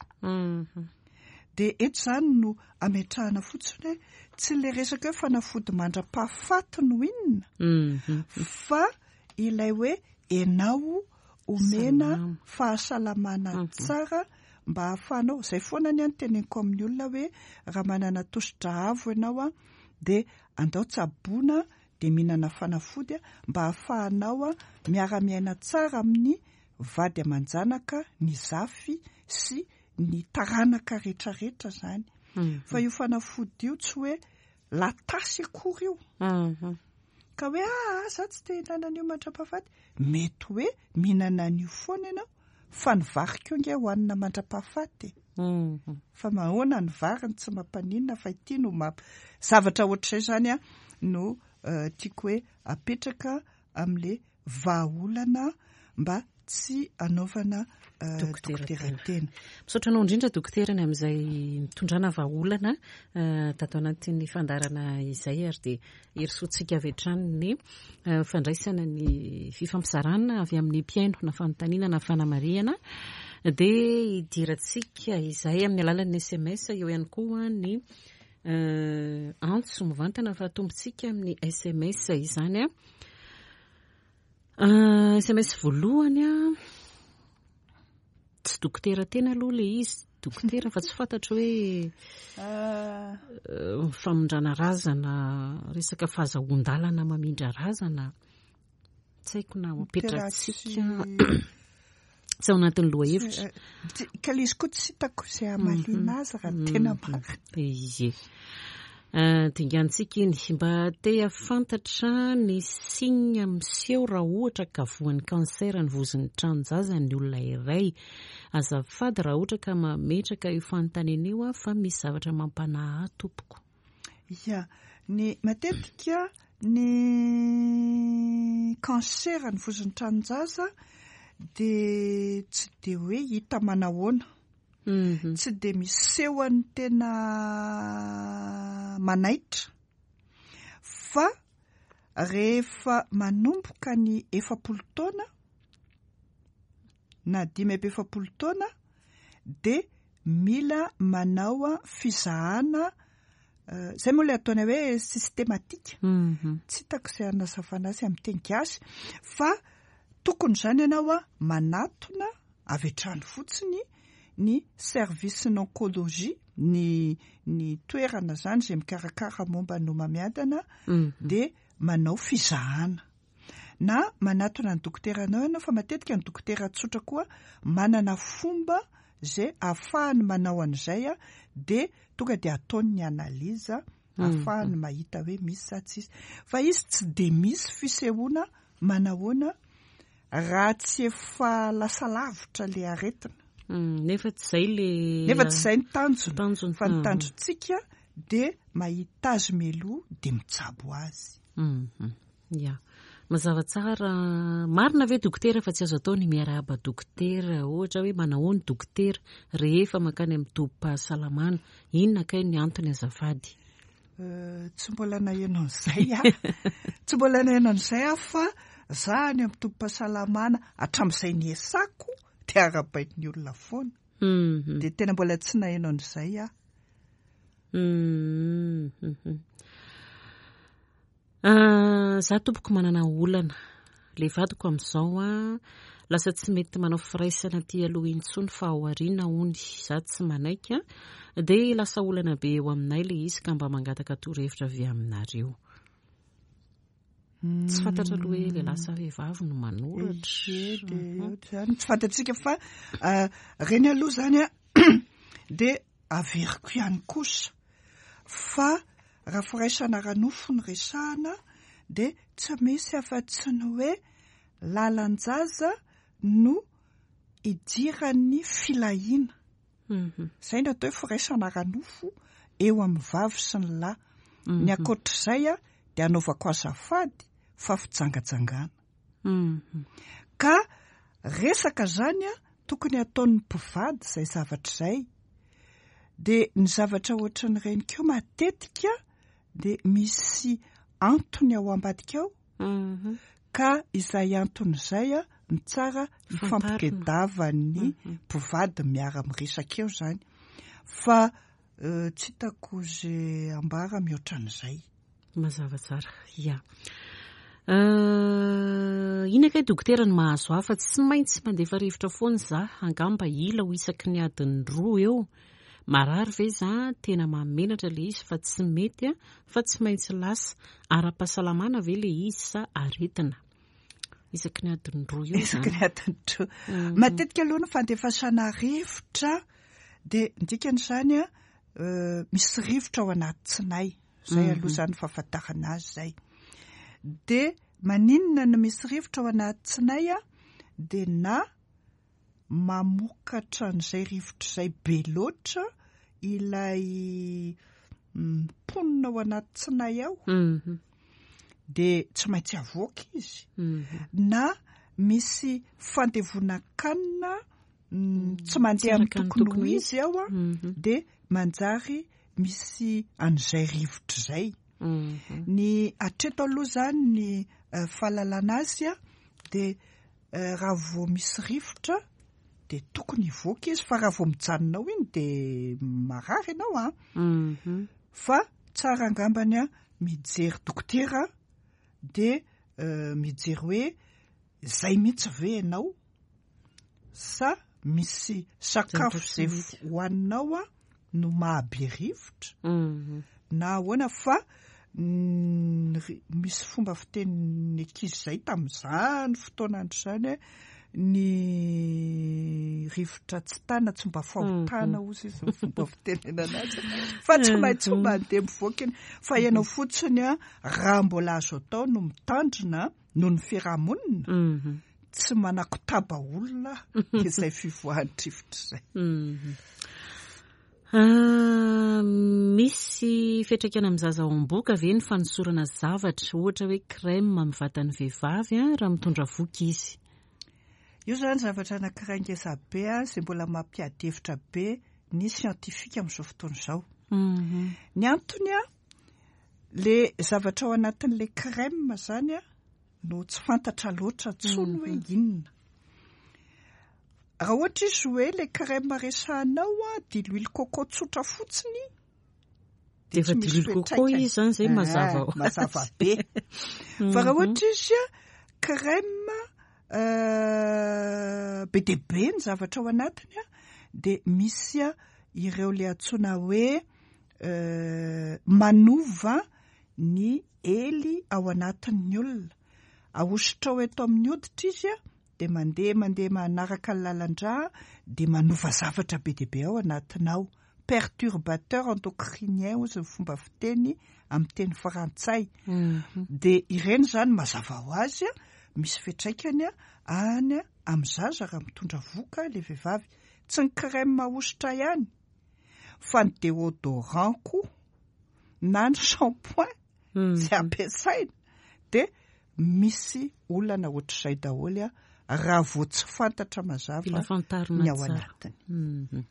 Dia eto zany no ametrahana fotsiny hoe tsy le resaka hoe fanafody mandra-pahafaty no inona, fa ilay hoe enao omena fahasalamana tsara mba hahafahanao. Zay foana ny any teneniko amin'ny olona hoe raha manana tosi-dra avo ianao a dia andao tsaboana dia mihinana fanafody mba hahafahanao a miara-miaina tsara amin'ny vady aman-janaka, ny zafy sy ny taranaka rehetrarehetra zany. Fa io fanafody io tsy hoe latasy akory io. Ka hoe ah za tsy te hinana an'io mandra-pahafaty, mety hoe mihinana an'io foana ianao fa ny vary koa nge hohanina mandra-pahafaty. Fa mahoana ny variny tsy mampaninona fa ity no ma zavatra ohatr'izay zany a no uh, tiako hoe apetraka amin'le vahaolana mba tsy anaovana uh, dokotera tena. Misaotra anao indrindra dokotera ny amin'izay mitondrana vahaolana uh, tato anatin'ny fandarana izay ary dia erisoantsika avy hatrany ny uh, fandraisana ny fifampizarana avy amin'ny mpiaino na fanontaniana na fanamariana dia idirantsika izay amin'ny alalan'ny S M S eo ihany koa ny uh, antso mivantana fa tombontsika amin'ny S M S izany a. Uh, S M S voalohany a tsy dokotera tena aloha le izy, dokotera fa tsy fantatro hoe uh, famondrana razana, resaka fahazahoan-dalana mamindra razana, tsy haiko na mapetratsika tsy ao anatin'ny loha hevitra ka le izy koa tsy hitako izay hamalina azy raha tena marina izy dingantsika iny mba te afantatra ny signe miseho raha ohatra ka voan'ny kansera ny vozon'ny tranonjaza ny olona iray azafady raha ohatra ka mametraka io fanontaniana io fa misy zavatra mampanahy tompoko. Ya, ny matetika ny kansera ny vozon'ny tranonjaza dia tsy dia hoe hita manahoana. Mm-hmm. Tsy dia miseho ny tena manaitra fa rehefa manomboka ny efapolo taona na dimy amby efapolo taona dia mila manao fizahana uh, zay moa ilay ataona hoe sistematika. Mm-hmm. Tsy hitako izay anazavana azy amin'ny teny gasy fa tokony izany ianao a manatona avy hatrany fotsiny ny service onkologia ny ny toerana zany izay mikarakara momba no mamiadana. Mm-hmm. Dia manao fizahana na manatona ny dokoteranao ianao fa matetika ny dokotera tsotra koa manana fomba izay ahafahany manao an'izay a dia tonga dia ataony ny analiza. Mm-hmm. Ahafahany mahita hoe misy sa tsisy fa izy tsy dia misy fisehoana manahoana raha tsy efa lasa lavitra le aretina. Mm, nefa tsy zay le nefa tsy zay ny tanjony fa ny tanjontsika dia mahita azy meloa dia mitsabo azy. Mm-hmm. Ya, mazava tsara. Marina ve dokotera fa tsy azo atao ny miarahaba dokotera ohatra hoe manahoana dokotera rehefa makany amin'ny tobim-pahasalamana inona kay ny antony azafady? Uh, tsy mbola nahenao an'izay a tsy mbola nahenao an'izay a fa za ny amin'ny tobim-pahasalamana hatramin'izay ny esako dia arabain'ny olona foana. Mm-hmm. Dia tena mbola tsy nahenao an'izay a. Mm-hmm. Uh, za tompoko manana olana le vadiko amin'izao a lasa tsy mety manao firaisana ty aloha intsony fa ao aoriana hony za tsy manaika dia lasa olana be eo aminay le izy ka mba mangataka torohevitra avy aminareo. Mm. Tsy fantatra aloha hoe le lasa vehivavy no manoratra. Uh-huh. Zany tsy fantatsika fa uh, reny aloha zany a dia averiko ihany kosa fa raha firaisana ranofo ny resahana dia tsy misy afa-tsy ny hoe lalan-jaza no idiran'ny filahiana. Mm-hmm. Zay no atao hoe firaisana ranofo eo amin'ny vavy sy ny lahy. Mm-hmm. Ny ankoatr'izay a dia anaovako azafady fa fijangajangana. Mm-hmm. Ka resaka zany a tokony ataon'ny mpivady izay zavatra izay dia ny zavatra ohatran'ireny keo matetika dia misy antony ao ambadika ao. Mm-hmm. Ka izay antony izay a ny tsara hifampikedavan'ny mpivady miara miresaka eo zany fa uh, tsy hitako izay ambara mihoatran'izay. Mazava tsara. Ya. Uh, inakay dokotera ny mahazo hafa tsy maintsy mandefa rivotra foana za angamba ila ho isaky ny adiny roa eo. Marary ve za tena mamenatra le izy fa tsy mety a fa tsy maintsy lasa ara-pahasalamana ve le izy sa aretina? Isaky ny adiny roa eo. Isaky ny adiny roa. Mm-hmm. Matetika aloha ny fandefasana rivotra dia ndikan'izany a uh, misy rivotra ao anaty tsinay. Zay. Mm-hmm. Aloha zany fahafantarana azy zay. Dia maninona no misy rivotra ao anaty tsinay a dia na mamokatra n'izay rivotra izay be loatra ilay mponina ao anaty tsinay ao. Mm-hmm. Dia tsy maintsy avoaka izy. Mm-hmm. Na misy fandevona-kanina mm, tsy mandeha amin'ny tokony ho izy ao a. Mm-hmm. Dia manjary misy an'izay rivotra izay. Mm-hmm. Ny atreto aloha zany ny uh, fahalalana azy a dia uh, raha vao misy rivotra dia tokony hivoaka izy fa raha vao mijanonao iny dia marary ianao a. Mm-hmm. Fa tsara angambany a mijery dokotera dia uh, mijery hoe zay mihitsy ve ianao sa misy sakafo izay hohaninao a no mahabe rivotra. Mm-hmm. Na ahoana fa mm, misy fomba fitenin'ny ankizy izay tamin'izany fotoana andro izany ny rivotra tsy tana tsy mba fahotana ozy izy fomba fitenena anazy fa tsy maintsy mandeha mivoaka iny fa ianao fotsiny a raha mbola azo atao no mitandrina no ny fiarahamonina tsy manakotaba olona izay fivoahan'ny rivotra izay. Misy fiantraikana amin'ny zaza ao am-boka ve ny fanosorana zavatra ohatra hoe crème amin'ny vatan'ny vehivavy raha mitondra voky izy? Io zany zavatra anankiray ngeza be a izay mbola mampiady hevitra be ny siantifika amin'izao fotoana izao. Ny antony a le zavatra ao anatin'le crème zany a no tsy fantatra loatra tsony hoe inona. Raha ohatra izy hoe le crème resahanao a dia l'huile coco tsotra fotsiny dia efa l'huile coco izy zany izay mazava mazava be. Fa raha ohatra izy a crème be dia be ny zavatra ao anatiny a dia misy a ireo le antsoina hoe manova ny ely ao anatin'ny olona. Ahositra ao eto amin'ny hoditra izy a dia mandeha mandeha manaraka ny lalan-drà dia manova zavatra be dia be ao anatinao. Perturbateur endocrinien ozy ny fomba fiteny amin'ny teny frantsay. Dia ireny zany mazava ho azy a misy fiantraikany any amin'ny zaza raha mitondra voka le vehivavy. Tsy ny crème ahositra ihany fa ny déodorant koa na ny shampoing tsy ampiasaina dia misy olana ohatr'izay daholo a raha vao tsy fantatra mazava ny ao anatiny.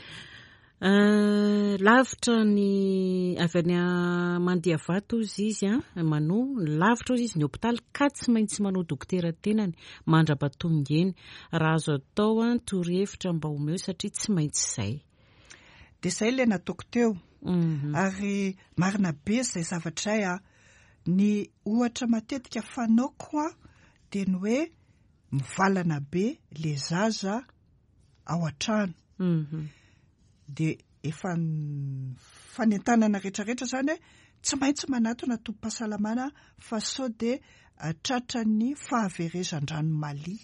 Lavitra ny avy any mandeha vato izy izy a mano lavitra izy ny hôpitaly ka tsy maintsy manao dokotera tenany mandra-batonga eny raha azo atao a torohevitra mba omeo satria tsy maintsy izay. Dia izay ilay nataoko teo ary marina be izay zavatra izay a ny ohatra matetika fanaoko a dia ny hoe mivalana be le zaza ao an-trano. Dia efa fanentanana rehetrarehetra zany hoe tsy maintsy manatona tobim-pahasalamana fa sao dia tratra ny fahaverezan-dranomalia.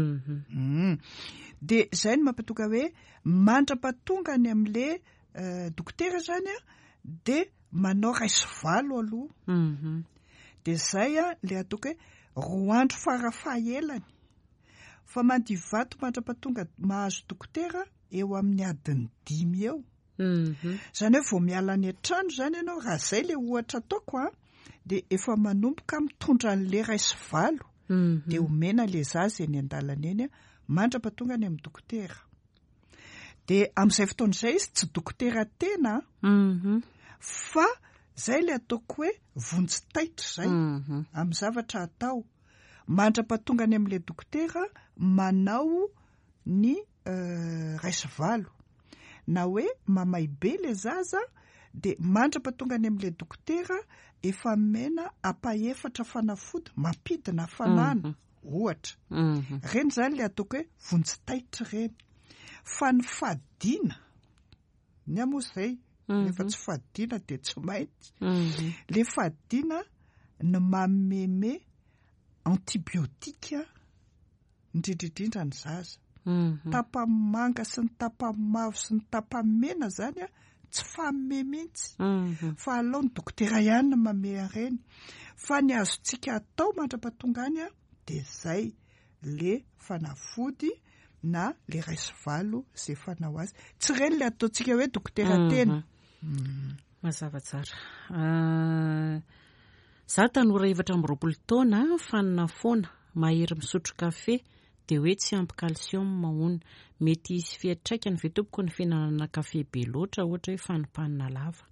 Dia izay no mampatonga hoe mandra-pahatonga ny amin'ile dokotera zany a dia manao raisy valo aloha. Dia izay a le ataoko hoe roa andro farafahaelany fa mandio vato mandra-pahatonga mahazo dokotera eo amin'ny adiny dimy eo. Zany hoe vao miala any an-trano zany ianao raha izay le ohatra ataoko a dia efa manomboka mitondra an'le raisy valo dia omena le zaza eny an-dalana eny mandra-pahatonga any amin'ny dokotera. Dia amin'izay fotoana izay izy tsy dokotera tena fa izay le ataoko hoe vonjy-taitra izay amin'ny zavatra atao. Mandra-pahatonga any amin'ilay dokotera manao ny raisy valo na hoe mamay be le zaza dia mandra-pahatonga any amin'ilay dokotera efa mena apa-efatra fanafody mampidina hafanana ohatra. Reny zany le ataoko hoe vonjy-taitra reny. Fa ny fadiana ny amoa izay efa tsy fadiana dia tsy maintsy le fadiana ny mameme antibiotika indrindrindrindra ny zaza. Tapamanga sy ny tapamavo sy ny tapamena zany a tsy fahameme mihitsy fa alao ny dokotera ihany no mame ireny. Fa ny azontsika atao mandra-pahatonga any a dia izay le fanafody na le raisy valo izay fanao azy. Tsy ireny le ataontsika hoe dokotera tena. Mazava tsara. Za tanora efatra amby roapolo taona fanina foana mahery misotro kafe dia hoe tsy ampy calcium mahona. Mety hisy fiantraikany ve tompoko ny fihinanana kafe be loatra ohatra hoe fanipanina lava.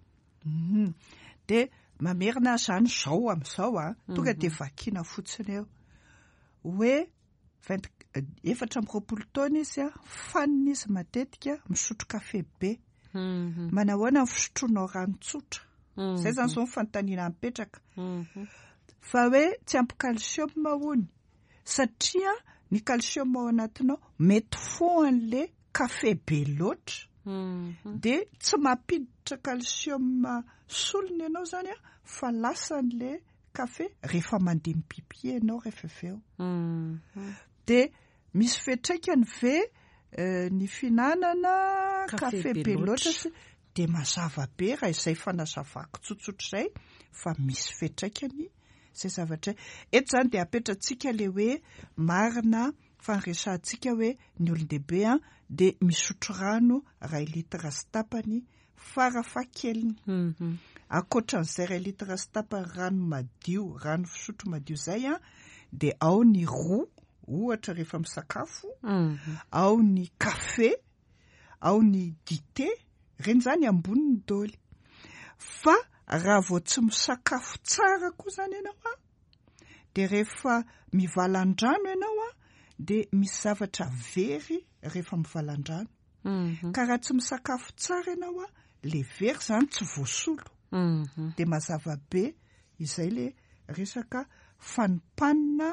Dia mamerina zany zao amin'izao a tonga dia vakiana fotsiny eo hoe efatra amby roapolo taona izy a fanina izy matetika misotro kafe be. Manahoana ny fisotroanao rano tsotra. Izay zany izao ny fanontaniana mipetraka. Fa hoe tsy ampy calcium mahony satria ny calcium ao anatinao mety foan'le kafe be loatra dia tsy mampiditra calcium solony ianao zany a fa lasan'le kafe rehefa mandeha mipipi ianao rehefa avy eo. Dia misy fetraikany ve ny finanana kafe be loatra sy de mazava be raha izay fanazavako tsotsotra izay fa misy fetraikany zay zavatra eto zany de apetratsika le hoe marina fanresantsika hoe ny olon-dehibe a de misotro rano ray litatra sy tapany farafahakeliny akoatran'izay ray litatra sy tapany rano madio rano fisotro madio zay a de ao ny roa ohatra rehefa misakafo ao ny kafe ao ny dité reny zany amboniny dôly fa raha vao tsy misakafo tsara koa zany ianao a de rehefa mivalan-drano ianao a de misy zavatra very rehefa mivalan-drano ka raha tsy misakafo tsara ianao a le very zany tsy voasolo de mazava be izay le resaka fanipanina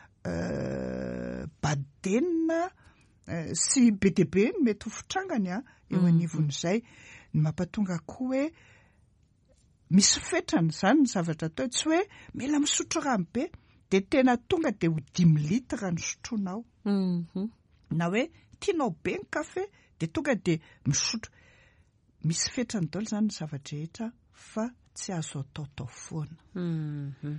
badenina sy be de be mety ho fitrangany a eo anivon'izay ny mampatonga koa hoe misy fetrany zany ny zavatra atao tsy hoe mila misotro rano be de tena tonga de ho dimy litatra ny sotronao na hoe tianao be ny kafe de tonga de misotro misy fetrany daholo zany ny zavatra rehetra fa tsy azo atao tao foana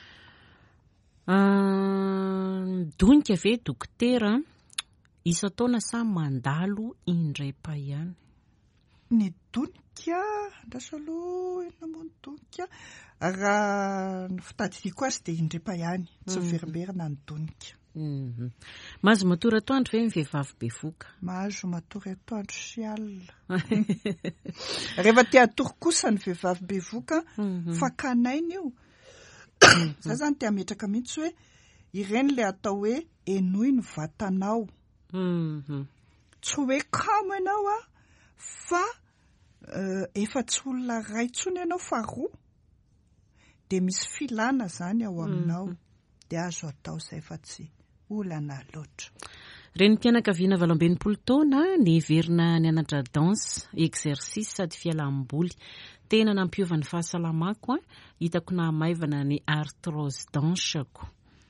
donika ve dokotera isa taona sa mandalo indray pa ihany ny donika andraso aloha ina moa ny donika raha ny fitadidiako azy de indray pa ihany tsy miverimberina ny donika mahazo matory atoandro ve ny vehivavy bevoka mahazo matory atoandro sy alina rehefa te atory kosa ny vehivavy bevoka fa kanainy io za zany te ametraka mihitsy hoe ireny le atao hoe enoy ny vatanao tsy hoe kamo ianao a fa efa tsy olona ray tsony ianao fa roa de misy filana zany ao aminao de azo atao zay fa tsy olana loatra reny mpianakaviana valo ambinipolo taona ny verina ny anatra danse exercice sady fialam-boly tena nampiovany fahasalamako a hitako na maivana ny arthrose danshako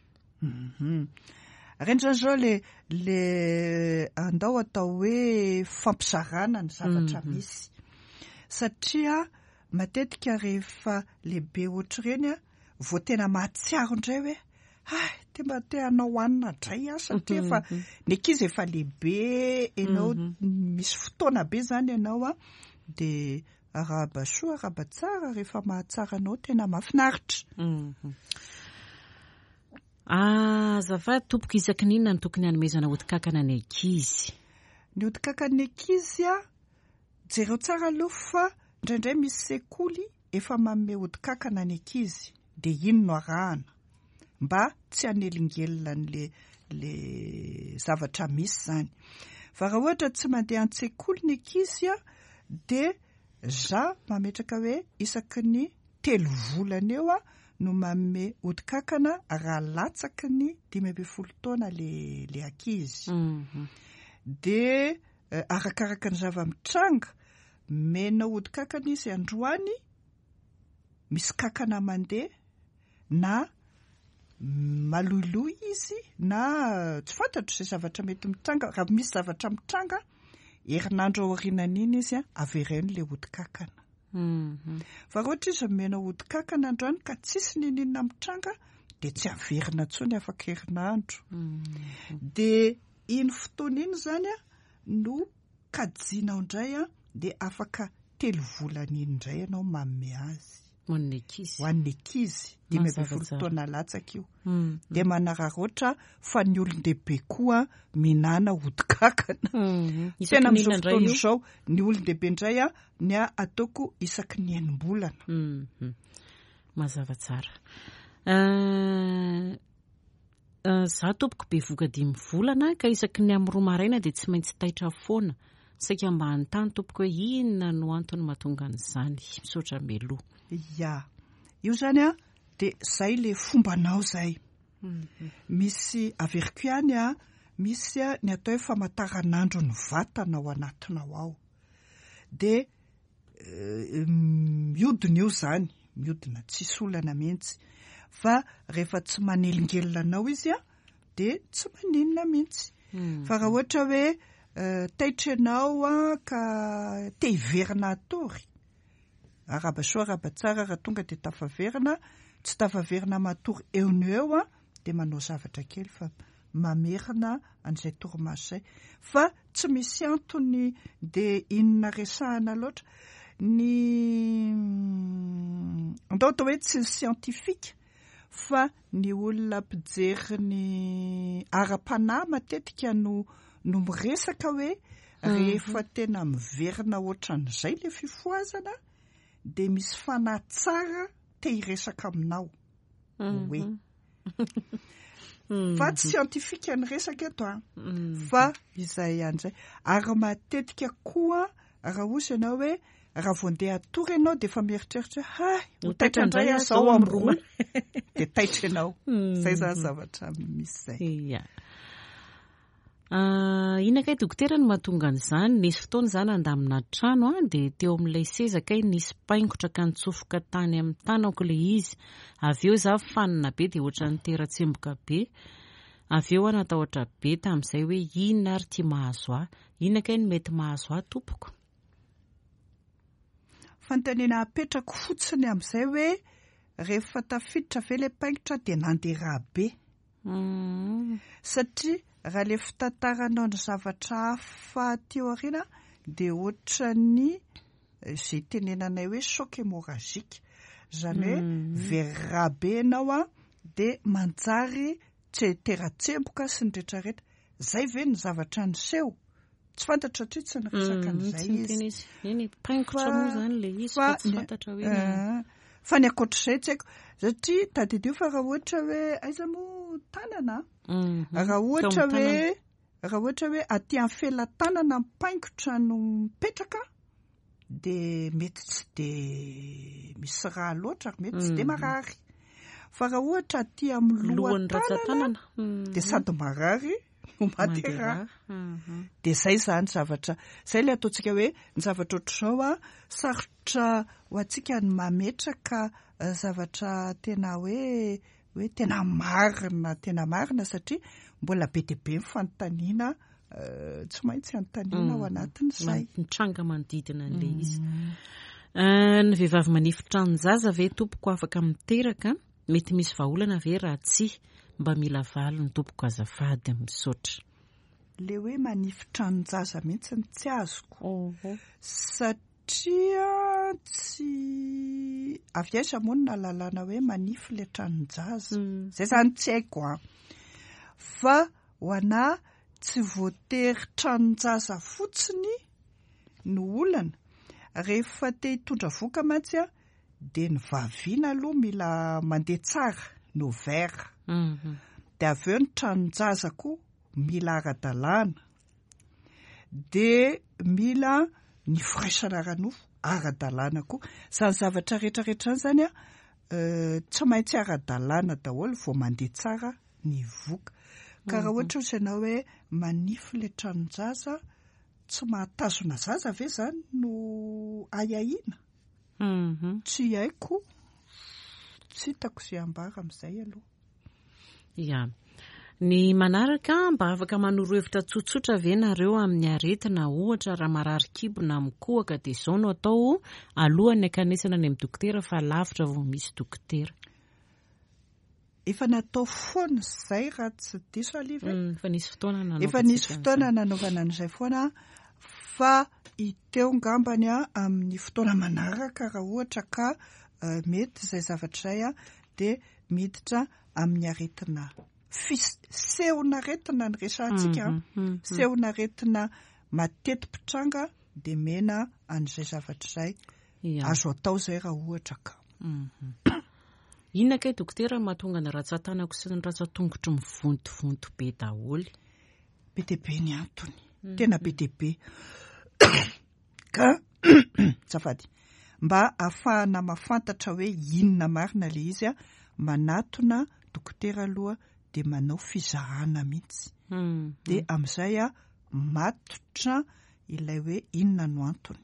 reny zany zao le le andao atao hoe fampizarana ny zavatra misy satria matetika rehefa lehibe ohatr'ireny a vao tena mahatsiaro indray hoe ah te mba te hanao hanina dray a satria fa ny ankizy efa lehibe ianao misy fotoana be zany ianao a de araba soa araba tsara rehefa mahatsara anao tena mahafinaritra azafady tompoko isaky ninona ny tokony hanomezana odikankana ny ankizy ny odikankany ankizy a jereo tsara aloha fa indraindray misy sekoly efa manome odikankana ny ankizy de ino no arahana mba tsy hanelingelina n'le le zavatra misy zany fa raha ohatra tsy mandeha an-tsekoly ny ankizy a de za mametraka hoe isaky ny telo volana eo a no manome odikankana raha latsaky ny dimy amby folo taona le le ankizy de uh, arakaraka ny zava-mitranga mena odikankana izy androany misy kankana mandeha na maloiloy izy na tsy fantatro zay zavatra mety mitranga raha misy zavatra mitranga herinandro aorinan'iny izy a avereny le odikankana fa raha ohatra izy mena odikankana androany ka tsisy ninina mitranga de tsy averina tsony afaka herinandro de iny fotoana iny zany a no kajianao indray a de afaka telo volana iny indray ianao manome azy ho an'ny ankizy ho an'ny ankizy dimy amby folo taona latsaka io de manararaotra fa ny olon-dehibe koa minana odikankana tena amin'izao fotoana izao ny olon-dehibe indray a ny a ataoko isaky ny enim-bolana mazava tsara za tompoko bevoka dimy volana ka isaky ny amin'ny roa maraina de tsy maintsy taitra foana saika mba hanontany tompoko hoe inona no antony mahatonga an'izany misaotra meloha ya io zany a de zay le fombanao zay misy averiko ihany a misy a ny atao hoe famataranandro ny vatana ao anatinao ao de miodina io zany miodina tsisy olana mihitsy fa rehefa tsy manelingelina anao izy a de tsy maninona mihitsy fa raha ohatra hoe taitra ianao a ka te hiverina atory araba soa araba tsara raha tonga de tafaverina tsy tafaverina matory eo no eo a de manao zavatra kely fa mamerina an'izay torimaso zay fa tsy misy antony de inona resahana loatra ny andao atao hoe tsy scientifique fa ny olona mpijery ny ara-panahy matetika no no miresaka hoe rehefa tena miverina ohatran'izay le fifoazana de misy fanahy tsara te hiresaka aminao hoe fa tsy scientifique ny resaka eto a fa izay ihany zay ary matetika koa raha ozy ianao hoe raha vao andeha atory ianao de efa mieritreritra ha ho taitra indray aho zao amin'ny roa de taitra ianao zay zany zavatra misy zay. Ina kay dokotera no mahatonga an'izany nisy fotoana zany andamina trano a de teo amin'ilay seza kay nisy paingotra ka nitsofoka tany amin'ny tanako le izy avy eo za fanina be de ohatra niteratsemboka be avy eo natahotra be tamin'izay hoe inona ary ty mahazo ahy inona kay no mety mahazo ahy tompoko. Fanontaniana apetrako fotsiny amin'izay hoe rehefa tafiditra ve le paingotra de nandeha be satria raha le fitantaranao ny zavatra hafa teo aoriana de ohatra ny izay tenenanay hoe choc hémorragique zany hoe very be ianao a de manjary tsy teratsemboka sy ny rehetrarehetra zay ve ny zavatra niseho tsy fantatra hatria tsy ny resaka an'izay izy eny paingotra moa zany le izy fa tsy fantatra hoe fa ny akoatr'izay tsy haiko satria tadidio fa raha ohatra hoe aiza moa tanana raha ohatra hoe raha ohatra hoe aty amin'ny felan-tanana paingotra no mipetraka de mety tsy de misy raha loatra mety tsy de marary fa raha ohatra aty amin'ny lohan-tanana de sady marary no matera de zay zany zavatra zay le ataontsika hoe ny zavatra ohatr'izao a sarotra ho antsika ny mametraka zavatra tena hoe hoe tena marina tena marina satria mbola be de be mifanontaniana tsy maintsy anontaniana ao anatiny zay mitranga manodidina an'le izy. Ny vehivavy manifitra ny zaza ve tompoko afaka miteraka mety misy vahaolana ve raha tsy mba mila valo ny tompoko azafady misaotra le hoe manifitra ny zaza mihitsy ny tsy azoko satria tsy avy aiza moa na lalàna hoe manify le tranon-jaza zay zany tsy haiko a fa ho anahy tsy voatery tranon-jaza fotsiny no olana rehefa te hitondra voka mantsy a de ny vaviana aloha mila mandeha tsara no vera de avy eo ny tranon-jaza koa mila ara-dalàna de mila ny firaisana ranofo ara-dalàna koa zany zavatra rehetrarehetra zany a tsy maintsy ara-dalàna daholo vao mandeha tsara ny voka ka raha ohatra ozy ianao hoe manify le tranon-jaza tsy mahatazona zaza ve zany no ayahiana tsy haiko tsy hitako izay ambara amin'izay aloha ya ny manaraka mba afaka manoro hevitra tsotsotra ve nareo amin'ny aretina ohatra raha marary kibo na mikohaka de izao no atao alohan'ny akanesana any amin'ny dokotera fa lavitra vao misy dokotera efa natao foana zay raha tsy diso aliva efa nisy fotoana nanaovana efa nisy fotoana nanaovana an'izay foana fa iteo ngambany a amin'ny fotoana manaraka raha ohatra ka mety zay zavatra zay a de miditra amin'ny aretina sehona aretina ny resantsika sehona aretina mateti-pitranga de mena an'izay zavatra zay azo atao zay raha ohatra ka inona kay dokotera mahatonga ny ratsan-tanako sy ny ratsan-tongotro mivontovonto be daholo be de be ny antony tena be de be ka zafady mba ahafahana mafantatra hoe inona marina le izy a manatona dokotera aloha de manao fizarana mihitsy de amin'izay a matotra ilay hoe inona no antony.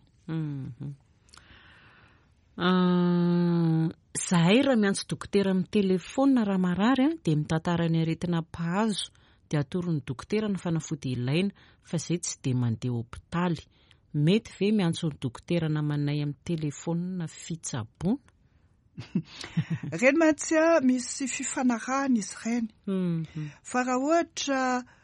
Zahay raha miantso dokotera amin'ny telefona raha marary a de mitantara ny aretina mpahazo dia atorony dokotera ny fanafody ilaina fa izay tsy dia mandeha hopitaly. Mety ve miantso ny dokotera namanay amin'ny telefona fitsaboana? Reny mantsy a misy fifanarahana izy ireny. Fa raha ohatra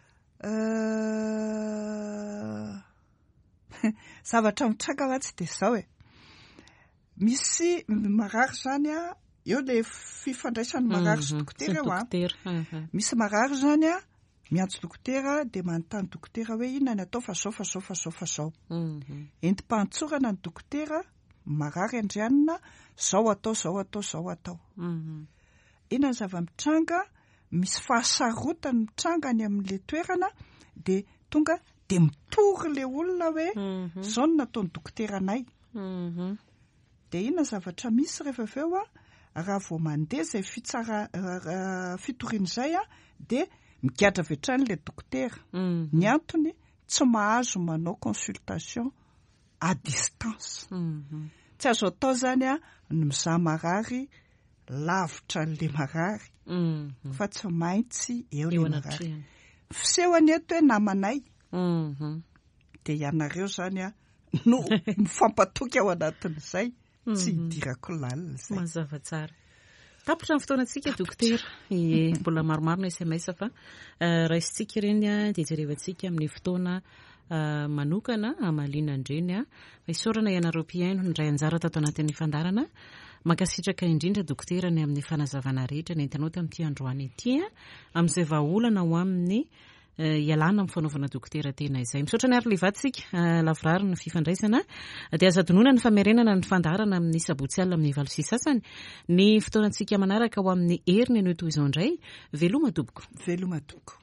zavatra mitranga mantsy dia izao e. Misy marary zany a, eo le fifandraisany marary sy dokotera eo a. Misy marary zany a, miantso dokotera dia manontany dokotera hoe inona ny atao fa zao fa zao fa zao fa zao. Entim-pahantsorana ny dokotera, marary andrianina, zao atao, zao atao, zao atao. Inona ny zava-mitranga, misy fahasarotany mitrangany amin'ile toerana, dia tonga dia mipory le olona hoe zao no nataon'ny dokotera-nay. Dia inona zavatra misy rehefa avy eo a, raha vao mandeha izay fitsara fitoriana izay a, dia migadra avy hatrany le dokotera. Ny antony tsy mahazo manao consultation à distance. Tsy azo atao zany a ny mizaha marary lavitra le marary, fa tsy maintsy eo le marary. Fisehony eto hoe namanay, dia ianareo zany a no mifampatoky ao anatin'izay. Tsy hidirako lalina izay. Mazava tsara. Tapotra ny fotoanantsika dokotera. Ie, mbola maromaro ny S M S fa raisintsika ireny a dia jerevantsika amin'ny fotoana manokana Amalina Andreny a. Isaorana ianareo mpiaino ny ray anjara tato anatin'ny fandarana. Mankasitraka indrindra dokotera ny amin'ny fanazavana rehetra ny entanao tamin'ity androany ity a, amin'izay vahaolana ho amin'ny ialana amin'ny fanaovana dokotera tena izay. Misaotra ny ary levatsika lavrary ny fifandraisana dia aza donona ny famerenana ny fandarana amin'ny sabotsy alina amin'ny valo sy sasany. Ny fotoanantsika manaraka ho amin'ny heriny anio toy izao indray. Veloma doboko. Veloma doboko.